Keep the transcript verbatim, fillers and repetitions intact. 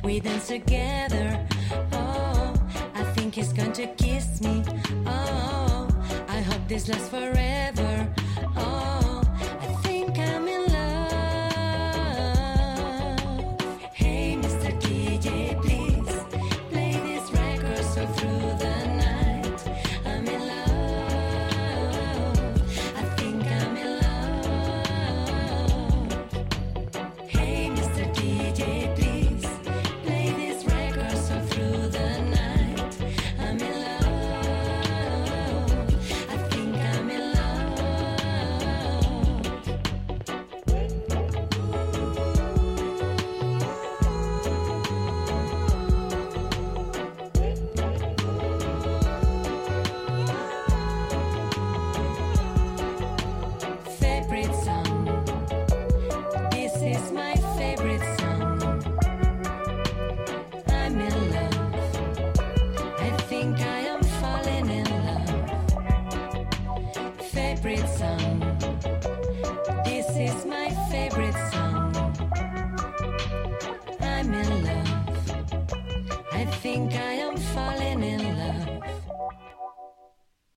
we dance together. Oh, I think he's going to kiss me. Oh, I hope this lasts forever. Oh, I think I'm in love. Hey, Mister D J, please play this record so through the night. I'm in love. I think I'm in love. Hey, Mister D J, please play this record so through the night. I'm in love. I think I'm in love. Favorite song. This is my favorite song. I'm in love. I think I am falling in love. Favorite song.